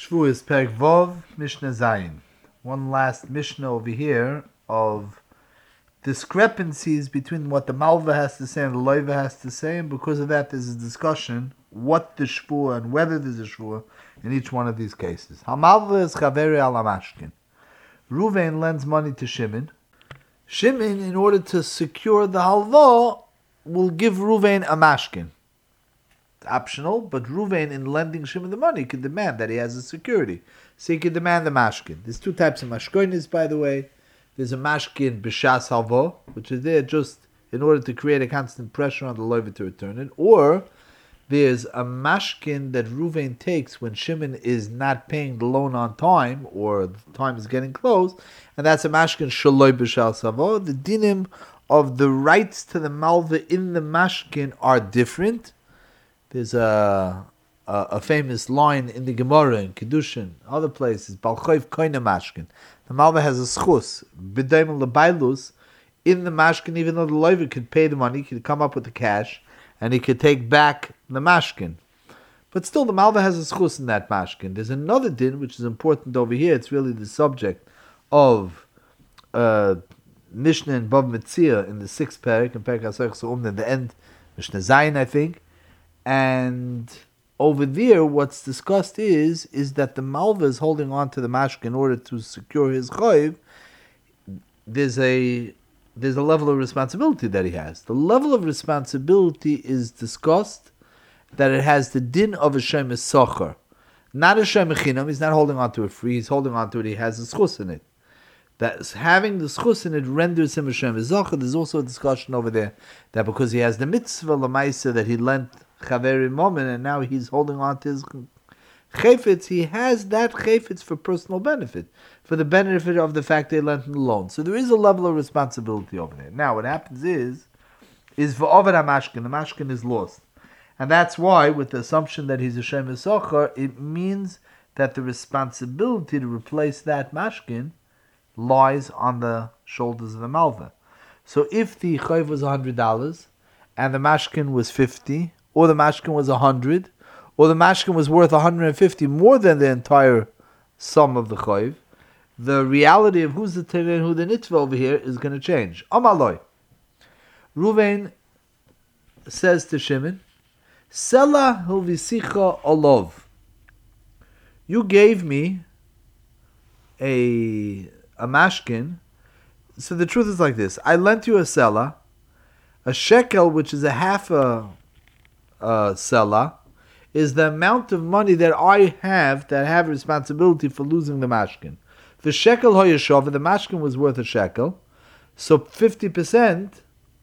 Shvuos Perek Vov Mishnah Zayin. One last Mishnah over here of discrepancies between what the Malva has to say and the Loiva has to say, and because of that there's a discussion what the Shvuah and whether there's a Shvuah in each one of these cases. Hamalva is Chaveri al Amashkin. Ruvain lends money to Shimon. Shimon, in order to secure the halva, will give Ruvain a mashkin. It's optional, but Ruvain, in lending Shimon the money, could demand that he has a security. So he could demand the mashkin. There's two types of mashkonis, by the way. There's a mashkin b'shas halva, which is there just in order to create a constant pressure on the loiva to return it, or there's a mashkin that Ruvain takes when Shimon is not paying the loan on time, or the time is getting close, and that's a mashkin shaloi b'shas halva. The dinim of the rights to the malva in the mashkin are different. There's a famous line in the Gemara, in Kedushin, other places, Balchoiv koine mashkin. The malva has a schus, b'daim lebailus, in the mashkin, even though the loiva could pay the money, he could come up with the cash, and he could take back the mashkin. But still, the malva has a schus in that mashkin. There's another din, which is important over here. It's really the subject of Mishnah and Bava Metzia in the 6th Perek, in Perek HaSoich Su'um, in the end, Mishnah Zayin, I think. And over there, what's discussed is that the malva is holding on to the mashkin in order to secure his chayv. There's a level of responsibility that he has. The level of responsibility is discussed that it has the din of a shemes socher, not a shemes chinam. He's not holding on to it free. He's holding on to it. He has a schus in it. That having the schus in it renders him a shemes socher. There's also a discussion over there that because he has the mitzvah lemaisa that he lent chaveri moment and now he's holding on to his chayfetz, he has that chayfetz for personal benefit, for the benefit of the fact they lent him the loan. So there is a level of responsibility over there. Now what happens is v'ovad hamashkin, the mashkin is lost. And that's why, with the assumption that he's a shemes socher, it means that the responsibility to replace that mashkin lies on the shoulders of the malva. So if the chayv was $100 and the mashkin was 50, or the mashkin was 100, or the mashkin was worth 150, more than the entire sum of the chayv, the reality of who's the teveh and who the nitzvah over here is going to change. Amaloi. Ruvain says to Shimon, Sela hilvisicha olov. You gave me a mashkin. So the truth is like this. I lent you a sela, a shekel, which is a half a sela, is the amount of money that I have that have responsibility for losing the mashkin. The shekel hoyeshov, the mashkin was worth a shekel, so 50%,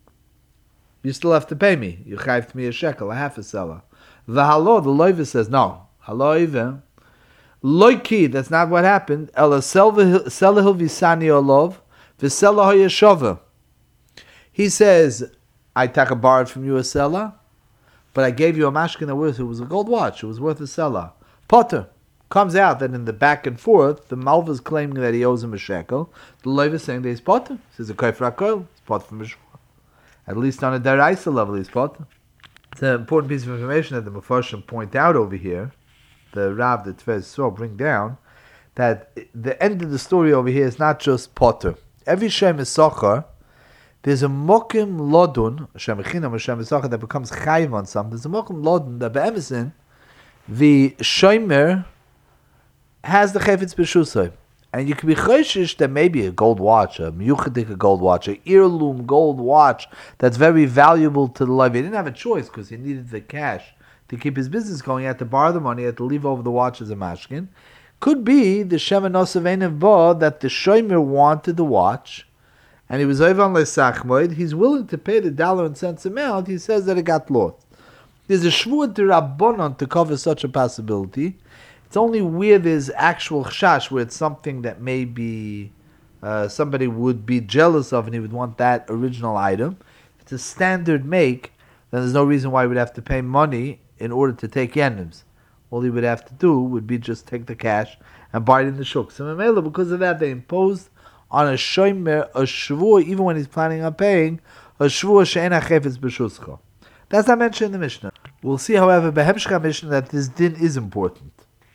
you still have to pay me. You chayved me a shekel, a half a sela. The halo, the loiva says, no. Haloiva, loiki, that's not what happened. Ela selahil visani olov, v'sela hoyeshova. He says, I borrowed from you a sela, but I gave you a mashkin that it was a gold watch. It was worth a sela. Potter. Comes out that in the back and forth, the malva is claiming that he owes him a shekel. The loiva is saying that he's potter. He says a kofer hakoil. He's potter from Mishua. At least on a deraisa level, he's potter. It's an important piece of information that the Mefarshim point out over here. The Rav, the Tvez Sor, bring down that the end of the story over here is not just potter. Every shem is socher. There's a mokim lodun, Shem Echinam, a Shem Esachar, that becomes chayiv on something. There's a mokim lodun that be'emesin, the shomer has the chayfetz b'shusay. And you can be chayshish that maybe a gold watch, a miyuchadik gold watch, a heirloom gold watch that's very valuable to the life. He didn't have a choice because he needed the cash to keep his business going. He had to borrow the money, he had to leave over the watch as a mashkin. Could be the Shem Enosav Ba that the shomer wanted the watch, and he was over on Lesachmoid, he's willing to pay the dollar and cents amount. He says that it got lost. There's a shvuah d'Rabbanan to cover such a possibility. It's only where there's actual chashash, where it's something that maybe somebody would be jealous of and he would want that original item. If it's a standard make, then there's no reason why he would have to pay money in order to take yenims. All he would have to do would be just take the cash and buy it in the shuk. So Mamela, because of that, they imposed on a shomer a shvuah, even when he's planning on paying, a shvuah she'ena chefetz b'shuscha. That's not mentioned in the Mishnah. We'll see, however, Behemshcha Mishnah, that this din is important.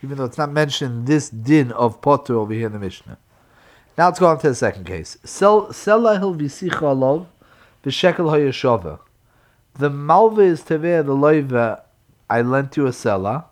even though it's not mentioned this din of potter over here in the Mishnah. Now let's go on to the second case. Sela hil visicha alov v'shekel hayashava. The malva is teveh the loiva. I lent you a sela,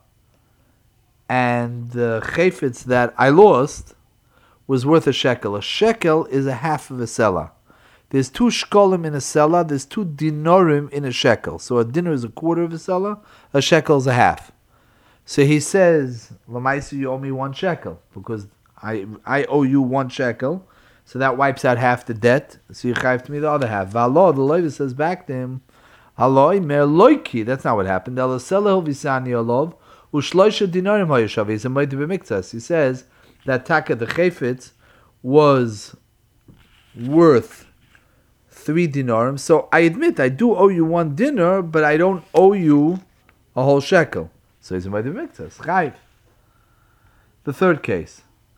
and the chayfetz that I lost was worth a shekel. A shekel is a half of a sela. There's 2 shkolim in a sela. There's 2 dinorim in a shekel. So a dinar is a quarter of a sela. A shekel is a half. So he says, Lamaisa, you owe me 1 shekel because I owe you 1 shekel. So that wipes out half the debt. So you chayv to me the other half. V'alo, the loiva says back to him, Haloi mer loiki. That's not what happened. Ela sela visani olov ushloisha dinarim hayashav. He's a moed b'miktas. He says that taka the chayfetz was worth 3 dinarim. So I admit I do owe you 1 dinar, but I don't owe you a whole shekel. So he's a moed b'miktas. Chayv. The third case.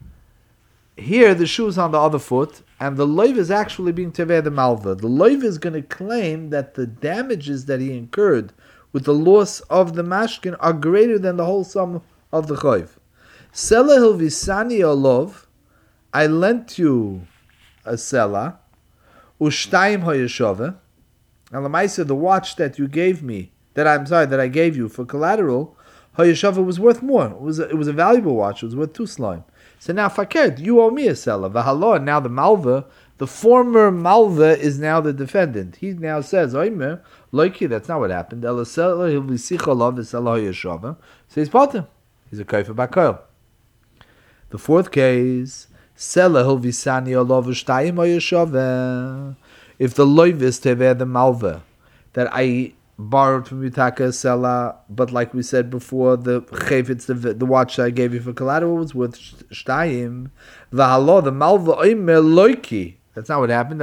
Here the shoe is on the other foot, and the loiv is actually being teveh the malva. The loiv is going to claim that the damages that he incurred with the loss of the mashkin are greater than the whole sum of the chayv. Sela hil visani olov, I lent you a sela, ushtayim hayashove, and lemaisa, the watch that you gave me, that I gave you for collateral, hayashove was worth more. It was a valuable watch. It was worth 2 slime. So now, fakert, you owe me a sela. V'halo, now the malva, the former malva is now the defendant. He now says, Oimer, loiki, that's not what happened. Ela sela hil visicha olav v'sela hayashove. So he's potem. He's a kaifer bakoil. The fourth case, sela hil visani olav v'shtayim hayashove. If the loiv is teveh the malva, that I borrowed from Yutaka Sela, but like we said before, the chayfetz, the watch I gave you for collateral was worth shtayim. V'halo, the malva oimer loiki. That's not what happened.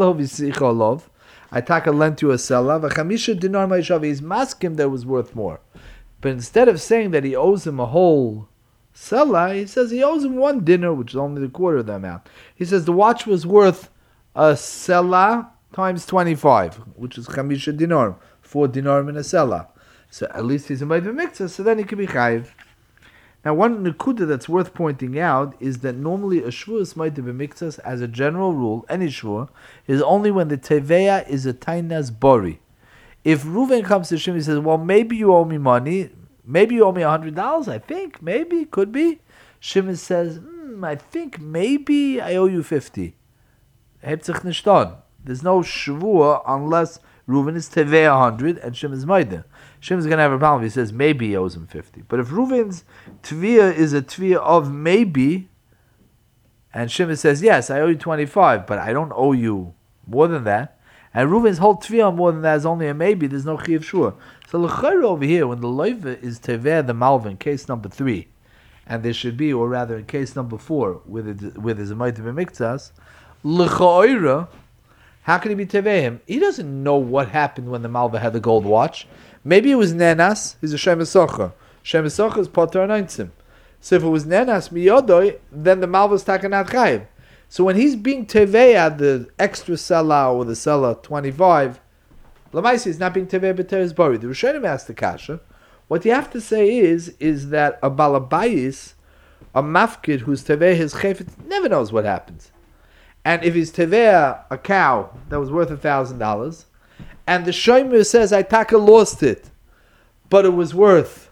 I taka lent you a sela. V'chamisha dinar ma'ishav. He's masking that was worth more. But instead of saying that he owes him a whole sela, he says he owes him 1 dinar, which is only the quarter of the amount. He says the watch was worth a sela times 25, which is chamisha dinar. 4 dinarim in a sela. So at least he's a moed b'miktas, so then he can be chayiv. Now one nekuda that's worth pointing out is that normally a shvur is moed b'miktas, as a general rule, any shvur, is only when the teveya is a tainas bori. If Reuven comes to Shimon and says, well, maybe you owe me money, maybe you owe me $100, I think, maybe, could be. Shimon says, I think maybe I owe you 50. There's no shvur unless Reuven is teveh 100 and Shimon is moed. Shimon is going to have a problem if he says maybe he owes him 50. But if Reuven's tviyah is a tviyah of maybe, and Shimon says, yes, I owe you 25, but I don't owe you more than that, and Reuven's whole tviyah more than that is only a maybe, there's no chiyuv shur. So l'chayr over here, when the loiva is teveh the malva in case number 3, and there should be, or rather in case number 4, where there's a moed b'miktas, l'chayr, how can he be tevehim? He doesn't know what happened when the malva had the gold watch. Maybe it was nenas. He's a shemesocha. Shemesocha is poter anointim. So if it was nenas miyodoi, then the malva is takanat chayiv. So when he's being teveya the extra sela or the sela 25, lamaisi is not being teveya b'teres bori. The Rishonim asked the kasha. What you have to say is that a balabayis, a mafkid who's teveya his chayfet, never knows what happens. And if he's teveh a cow that was worth $1,000, and the shomer says, I taka lost it, but it was worth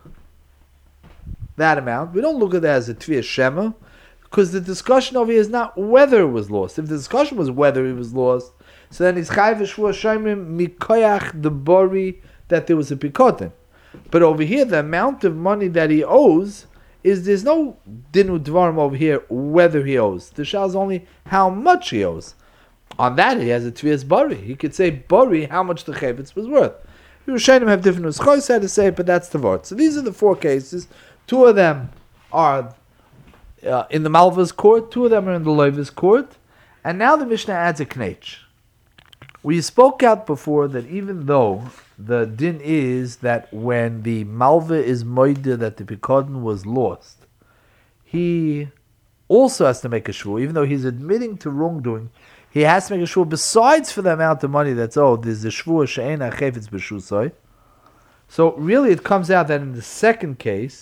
that amount, we don't look at that as a tviyah shema, because the discussion over here is not whether it was lost. If the discussion was whether it was lost, so then he's chayv shvua shomer mikoyach the bori that there was a pikotin. But over here, the amount of money that he owes there's no dinu dvarim over here whether he owes. The shal is only how much he owes. On that he has a tviyas bari. He could say bari how much the chayvetz was worth. Yerushalayim have different nuschos how to say it, but that's the word. So these are the 4 cases. 2 of them are in the malva's court. 2 of them are in the loiva's court. And now the Mishnah adds a knech. We spoke out before that even though the din is that when the malva is moide that the pikodin was lost, he also has to make a shvur, even though he's admitting to wrongdoing. He has to make a shvur besides for the amount of money that's owed. There's a shvur she'ena chayfetz b'shusoi. So really, it comes out that in the second case,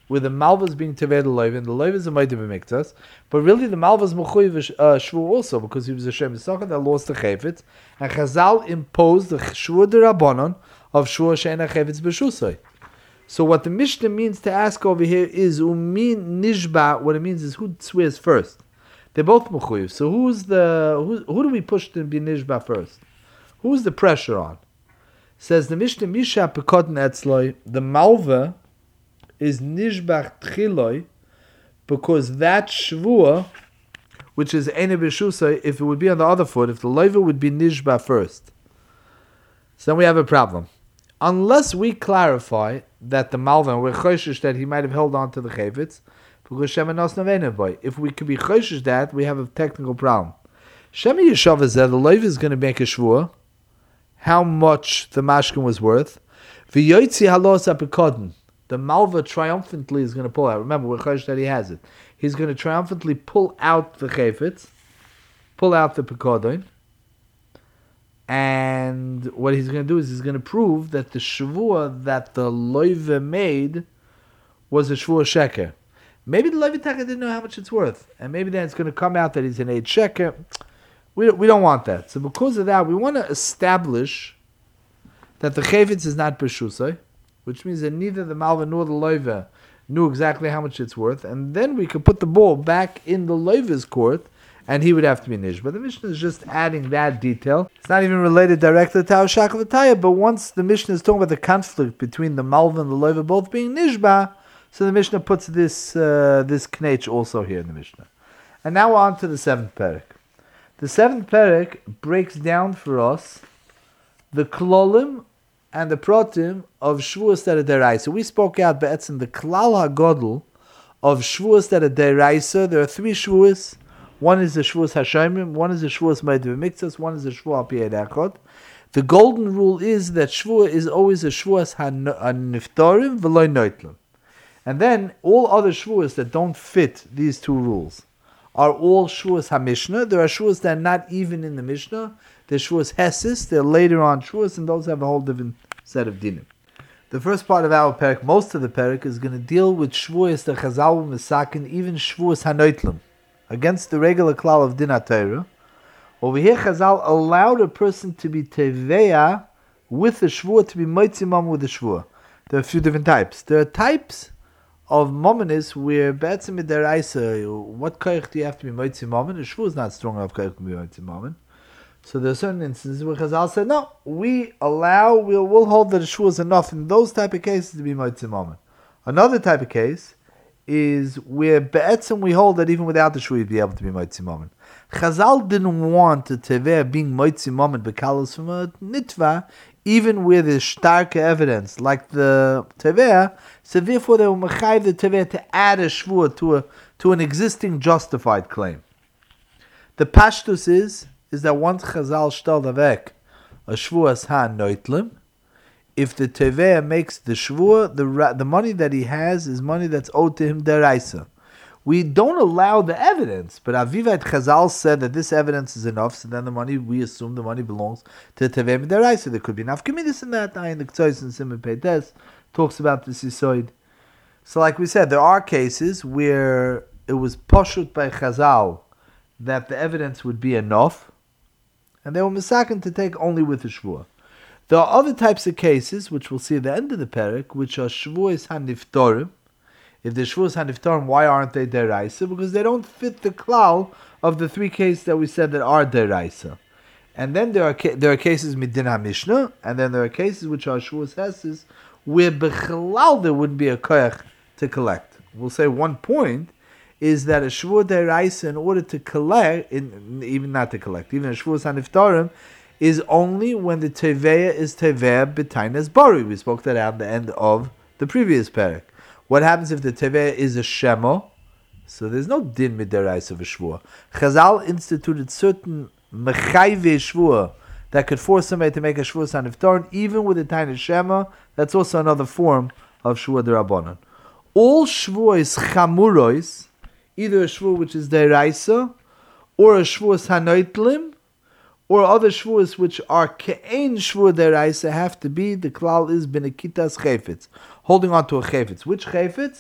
where the malva is being teveh the loiv, and the loiv is a meidim b'miktas, but really the malva is mechuyev shvu also, because he was a shem yisachar that lost the chayfetz, and Chazal imposed the shvu derabbanon of shvu she'ena chayfetz b'shusay. So what the Mishnah means to ask over here is umin nishba. What it means is who swears first. They're both mechuyev. So who do we push to be nishba first? Who's the pressure on? Says the Mishnah, Misha Pekotten Etzloi, the Malva is Nishbach Tchiloi, because that Shvua, which is Eine B'Shusai, if it would be on the other foot, if the Loiva would be Nishba first. So then we have a problem. Unless we clarify that the Malva, we're Choshish that he might have held on to the Chayvitz, because Shema Nos Navena Boy. If we could be Choshish that, we have a technical problem. Shema Yeshav Zeh, the Loiva is going to make a Shvua, how much the mashkin was worth. V'yoytzi halos apikoden. The malva triumphantly is going to pull out. Remember, we're chayish that he has it. He's going to triumphantly pull out the chayfetz, pull out the pekodon, and what he's going to do is he's going to prove that the shavua that the loive made was a shavua sheker. Maybe the loive taka didn't know how much it's worth, and maybe then it's going to come out that he's an 8 sheker. We don't want that. So because of that, we want to establish that the chayfetz is not b'shusay, which means that neither the malva nor the loiva knew exactly how much it's worth, and then we could put the ball back in the loiva's court, and he would have to be nish. But the Mishnah is just adding that detail. It's not even related directly to Tau Shakavataya, but once the Mishnah is talking about the conflict between the malva and the loiva both being nishba, so the Mishnah puts this knech also here in the Mishnah. And now we're on to the 7th parak. The 7th parak breaks down for us the klolim and the protim of shvuas that are deraisa. So we spoke out be'etzim the klal hagodl of shvuas that are deraisa. There are 3 shvuas. One is the shvuas hashemim, one is the shvuas meidav miktas, one is the shvuas al piyei echad. The golden rule is that shvua is always a shvuas haniftarim v'loy noitlim. And then all other shvuas that don't fit these 2 rules are all Shuas HaMishnah. There are Shuas that are not even in the Mishnah. They're Shuas Hesis. They're later on Shuas, and those have a whole different set of dinim. The first part of our parak, most of the parak, is going to deal with Shvuas the Chazal Misakin, even Shvuas HaNoitlim, against the regular klal of Din HaTorah. Over here, Chazal allowed a person to be Teveya with the Shvuah, to be Moitzimam with the Shvuah. There are a few different types. There are types of momenis where be'etzim midaraisa, what koich do you have to be moitzi momen? The shvu is not strong enough koich to be moitzi momen. So there are certain instances where Chazal said, no, we'll hold that the shvu is enough in those type of cases to be moitzi momen. Another type of case is where be'etzim we hold that even without the shvu you'd be able to be moitzi momen. Chazal didn't want the teveh being moitzi momen bekalos from a nitva, even where there's stark evidence, like the Teveh, so therefore they were mechayiv the Teveh to add a shvuah to an existing justified claim. The pashtus is that once Chazal shtel davek a shvuas ha-noitlim, if the Teveh makes the shvuah, the money that he has is money that's owed to him deraisa. We don't allow the evidence, but Avivat Chazal said that this evidence is enough, so then we assume the money belongs to Teveh Midaraisa. There could be enough committees in that. In the Ktsois and Simon Peites talks about this Yisoid. So like we said, there are cases where it was poshut by Chazal that the evidence would be enough, and they were misaken to take only with the Shvuah. There are other types of cases, which we'll see at the end of the parak, which are Shvuahs HaNiftorim. If the Shvuas HaNiftarim, why aren't they deraisa? Because they don't fit the klal of the 3 cases that we said that are deraisa. And then there are cases midin HaMishnah, and then there are cases which are Shvuas Hesis, where bechlal there wouldn't be a koyach to collect. We'll say one point is that a Shvuah deraisa, in order to collect, even not to collect, even a Shvuas HaNiftarim, is only when the teveya is teveya b'tainas bari. We spoke that out at the end of the previous parak. What happens if the teveh is a shemo? So there's no din midaraisa of a shvuah. Chazal instituted certain mechayve shvuah that could force somebody to make a shvuah son of Torah, even with a tiny shema. That's also another form of shvuah derabanan. All shvuah is chamurois, either a shvuah which is deraisa, or a shvuah hanoitlim, or other shvuahs which are ke'ein shvuah deraisa, have to be, the klal is benekitas chayfetz, holding on to a chayfetz. Which chayfetz?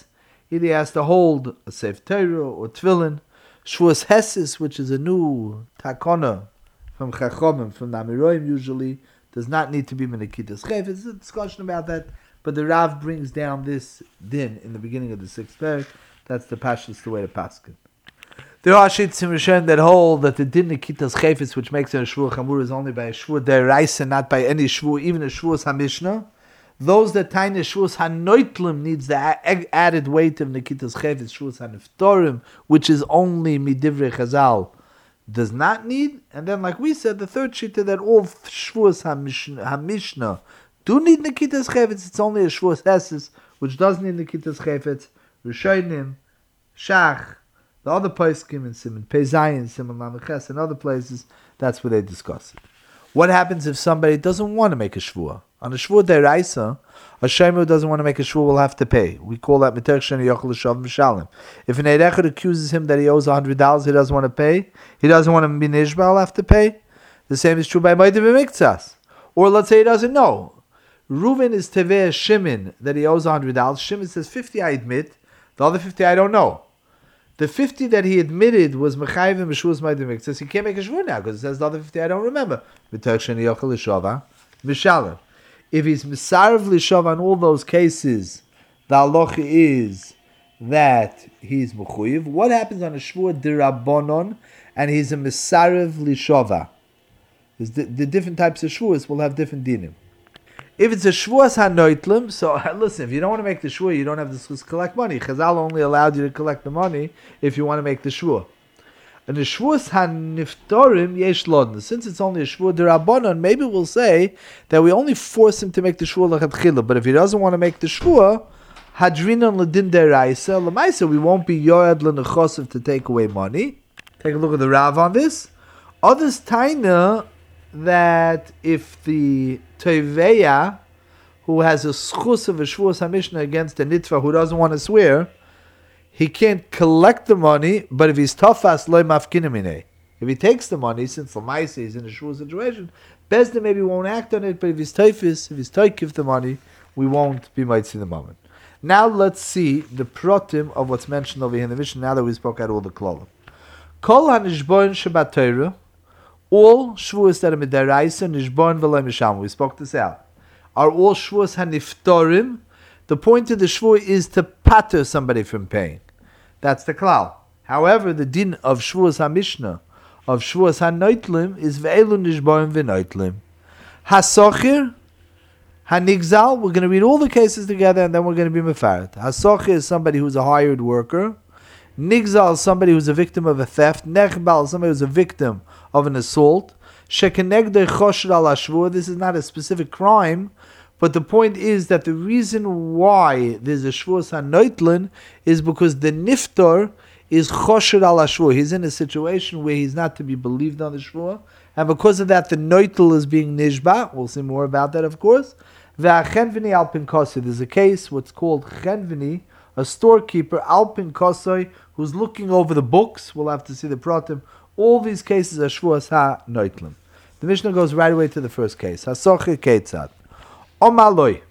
Either he has to hold a Sefer Torah or Tefillin. Shvuas Hesis, which is a new takona from Chachomim, from the Amiroim usually, does not need to be Menakitas Chayfetz. There's a discussion about that, but the Rav brings down this din in the beginning of the 6th parak. That's the Pashtus, the way to Paskin. There are Shitzim Rishon that hold that the din Nekitas Chayfetz, which makes it a Shvuah Chamur, is only by a Shvuah Deraisa, not by any Shvuah, even a Shvuah HaMishnah. Those that tie Shvuas HaNoitlim needs the added weight of Nekitas Chayfetz, Shvuas HaNiftorim, which is only Midivrei Chazal, does not need. And then, like we said, the third shita that all Shvuas HaMishnah do need Nekitas Chayfetz, it's only a Shvuas Hesis, which does need Nekitas Chayfetz, Rishonim, Shach, the other poskim in Simon Pei Zayin, Simon Lameches, and other places, that's where they discuss it. What happens if somebody doesn't want to make a shvuah? On a shvuah deraisa, a shemer who doesn't want to make a shvuah will have to pay. We call that meter sheni yochel l'shav mishalim. If an erechad accuses him that he owes $100, he doesn't want to pay. He doesn't want to be nishba, he'll have to pay. The same is true by Moedim B'miktzas. Or let's say he doesn't know. Reuven is teveh Shimon that he owes $100. Shimon says 50 I admit, the other 50 I don't know. The 50 that he admitted was Mechayiv and Meshuas Moedim B'miktzas. He can't make a shvuah now because it says the other 50 I don't remember. Meter sheni yochel l'shav mishalim. If he's Misarav Lishav on all those cases, the halacha is that he's Mechuyev. What happens on a Shvuah D'Rabbanon and he's a Misarav Lishava? The different types of Shvuahs will have different dinim. If it's a Shvuas HaNoitlim, so listen, if you don't want to make the Shvuah, you don't have to collect money. Chazal only allowed you to collect the money if you want to make the Shvuah. And the Shvuas HaNiftorim yesh lodna. Since it's only a Shvuah D'Rabbanon, maybe we'll say that we only force him to make the Shvuah l'chatchila. But if he doesn't want to make the Shvuah, Hadrinon l'din deraisa, l'maisa, we won't be yored l'nechosiv to take away money. Take a look at the Rav on this. Others taina that if the Toveya, who has a schus of a Shvuas HaMishnah against a Nitva who doesn't want to swear, he can't collect the money, but if he's tafas loy mafkinimine, if he takes the money, since Lamaisa is in a shul situation, Bezdin maybe won't act on it, but if he's taifis, if he's taikif the money, we won't be mitzvah in the moment. Now let's see the protim of what's mentioned over here in the Mishnah, now that we spoke out all the klolim. Kol ha-nishboin Shabbat Torah, all shvuas that are midaraisa, nishboin v'loy misham, we spoke this out, are all shvuas ha-niftorim. The point of the shvuah is to pater somebody from paying. That's the klal. However, the din of shvuas ha-mishnah, of shvuas ha-noitlim, is ve'elu nishboim v'noitlim. Ha-sochir, ha-nigzal, we're going to read all the cases together and then we're going to be mefaret. Ha-sochir is somebody who's a hired worker. Nigzal is somebody who's a victim of a theft. Nechbal is somebody who's a victim of an assault. Shekenegdei chosher al ha-shvuah, this is not a specific crime, but the point is that the reason why there's a shvuas ha-noitlin is because the niftor is chosher al ha-shvuah. He's in a situation where he's not to be believed on the shvuah, and because of that, the noitel is being nishba. We'll see more about that, of course. Ve'achenvini al pinkosoi. There's a case, what's called chenvini, a storekeeper, al pinkosoi, who's looking over the books. We'll have to see the pratim. All these cases are shvuas ha-noitlin. The Mishnah goes right away to the first case. Ha-socher keitzad. Omaloi.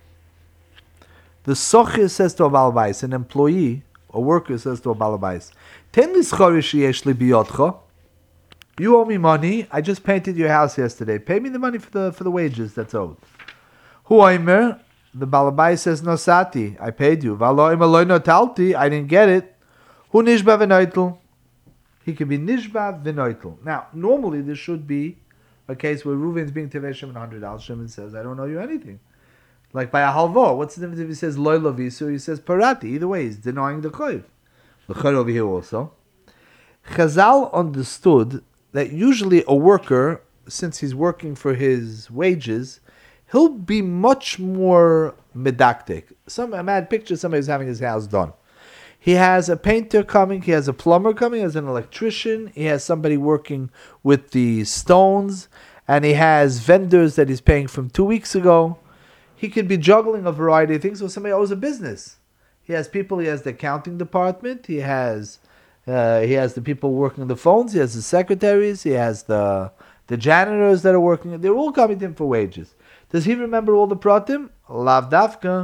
The socher says to a balabais, an employee, a worker says to a balabais, Ten li schori sheyesh li biyotcha. You owe me money. I just painted your house yesterday. Pay me the money for the wages that's owed. Hu oimer. The balabais says nosati. I paid you. V'alo oimer loy notalti. I didn't get it. Hu nishba v'noitel. He can be nishba v'noitel. Now, normally this should be a case where Reuven's being teveh Shimon $100. Shimon says, I don't owe you anything. Like by a halva, what's the difference if he says loy lavisu, or he says parati? Either way, he's denying the chayv. The chayv over here also. Chazal understood that usually a worker, since he's working for his wages, he'll be much more medactic. I had pictures somebody who's having his house done. He has a painter coming, he has a plumber coming, he has an electrician, he has somebody working with the stones, and he has vendors that he's paying from 2 weeks ago. He could be juggling a variety of things, or somebody owes a business. He has people, he has the accounting department, he has the people working the phones, he has the secretaries, he has the janitors that are working, they're all coming to him for wages. Does he remember all the pratim? Lav dafka.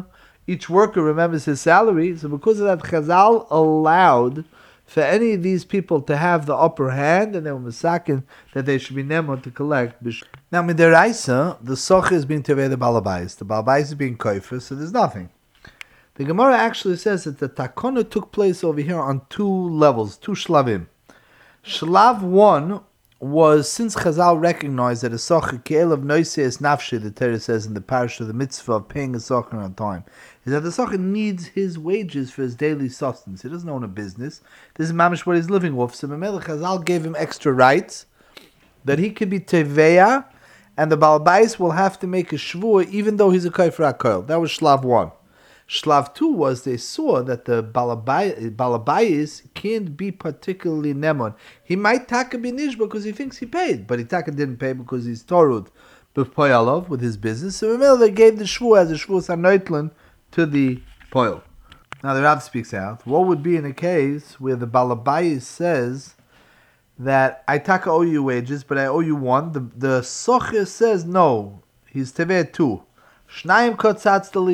each worker remembers his salary. So because of that, Chazal allowed for any of these people to have the upper hand, and they were masakin that they should be nemon to collect. Now, midiraisa, the soch is being tevei the balabais. The balabais is being koifer, so there's nothing. The Gemara actually says that the takona took place over here on two levels, two shlavim. Shlav 1 was, since Chazal recognized that a socher ke'el of noise is nafshi, the Torah says in the parish of the mitzvah of paying a socher on time, is that the socher needs his wages for his daily sustenance. He doesn't own a business. This is mamish what he's living off. So Mamela Chazal gave him extra rights that he could be teveya, and the balabais will have to make a shvua even though he's a kaifer hakoil. That was Shlav 1. Shlav 2 was they saw that the balabais can't be particularly nemon. He might taka binish because he thinks he paid, but he taka didn't pay because he's torud b'poyalov with his business. So they gave the shvu as a shvu sanoitlan to the poil. Now the Rav speaks out. What would be in a case where the balabais says that I taka owe you wages, but I owe you one? The socher says no, he's teveh 2. So then you have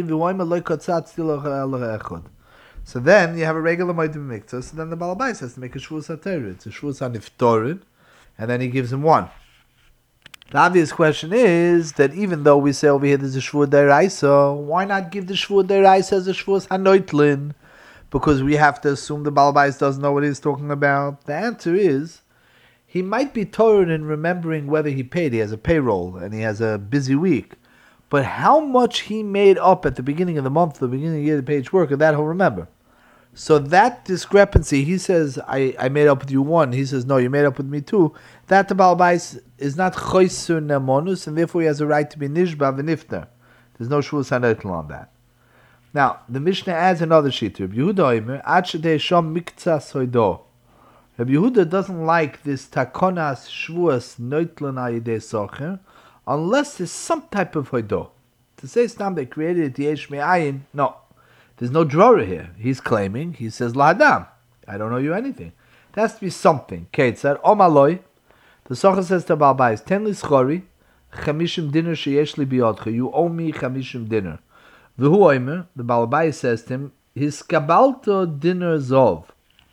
a regular moedim miktzah. So then the balabais has to make a shvus haTorah. It's a shvus haniftorid, and then he gives him one. The obvious question is that even though we say over here there's a shvur deraisa, why not give the shvur deraisa as a shvus hanoitlin? Because we have to assume the balabais doesn't know what he's talking about. The answer is he might be torrid in remembering whether he paid. He has a payroll and he has a busy week. But how much he made up at the beginning of the month, the beginning of the year, the page work, that he'll remember. So that discrepancy, he says, I made up with you one. He says, no, you made up with me two. That the balabais is not choisur nemonus, and therefore he has a right to be nishba v'nifter. There's no shvus hanotel on that. Now, the Mishnah adds another sheet. Rabbi Yehuda omer, ad shedei shom miktsas hoido. Rabbi Yehuda doesn't like this takonas shvuas noitlan ayidei socher, unless there's some type of hoido. To say Stam they created it yesh me'ayin, no. There's no drora here. He's claiming, he says, Lahadam, I don't owe you anything. There has to be something. Ketzar, Omaloi, the Socher says to Balbais, Ten li schori, chamishim dinner sheyesh li biyodcha, you owe me chamishim dinner. V'hu oimer, the Balbais says to him, his kabalto dinner zov.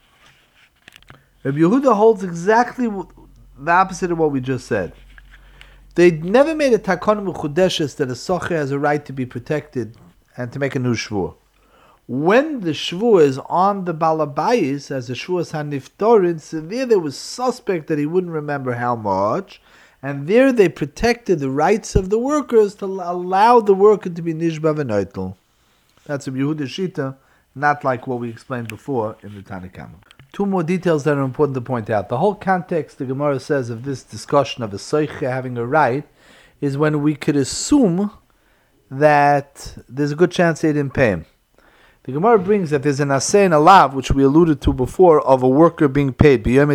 Rabbi Yehuda holds exactly the opposite of what we just said. They never made a takon mechudeshes that a socher has a right to be protected and to make a new shvur. When the shvur is on the balabais as a shvur haniftorin, so there was suspect that he wouldn't remember how much, and there they protected the rights of the workers to allow the worker to be nishba v'noitel. That's a Yehuda Shita, not like what we explained before in the Tanakhama. Two more details that are important to point out. The whole context the Gemara says of this discussion of a soiche having a right is when we could assume that there's a good chance they didn't pay him. The Gemara brings that there's an aseh and a lav, which we alluded to before, of a worker being paid. When a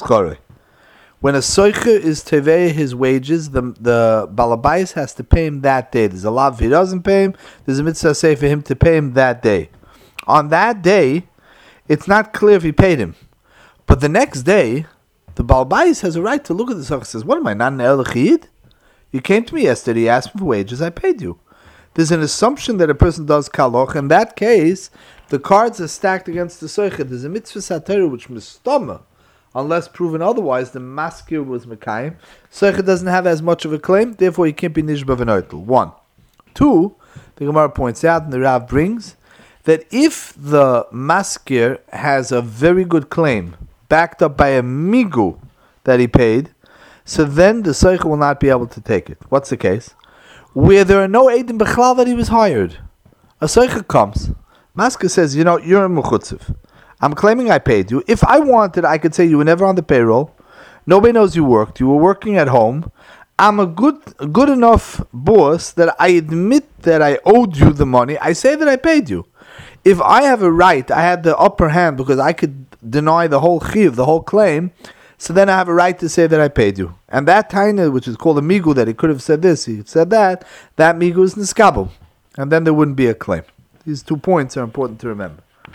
soiche is tevei his wages, the balabais has to pay him that day. There's a lav if he doesn't pay him. There's a mitzvah say for him to pay him that day. On that day, it's not clear if he paid him. But the next day, the balabais has a right to look at the soch and says, what am I, not an elachid? You came to me yesterday, you asked me for wages, I paid you. There's an assumption that a person does kaloch. In that case, the cards are stacked against the soichet. There's a mitzvah sateru which mistama, unless proven otherwise, the maskir was mekayim. Soichet doesn't have as much of a claim, therefore he can't be nishba v'noitel. 1. 2, the Gemara points out, and the Rav brings, that if the maskir has a very good claim, backed up by a migu that he paid, so then the soicher will not be able to take it. What's the case? Where there are no eidim b'chlal that he was hired. A soicher comes. Maskir says, you're a mechutziv. I'm claiming I paid you. If I wanted, I could say you were never on the payroll. Nobody knows you worked. You were working at home. I'm a good enough boss that I admit that I owed you the money. I say that I paid you. If I have a right, I had the upper hand because I could deny the whole chiv, the whole claim, so then I have a right to say that I paid you. And that taina, which is called a migu, that he could have said this, he said that migu is niskabel. And then there wouldn't be a claim. These 2 points are important to remember.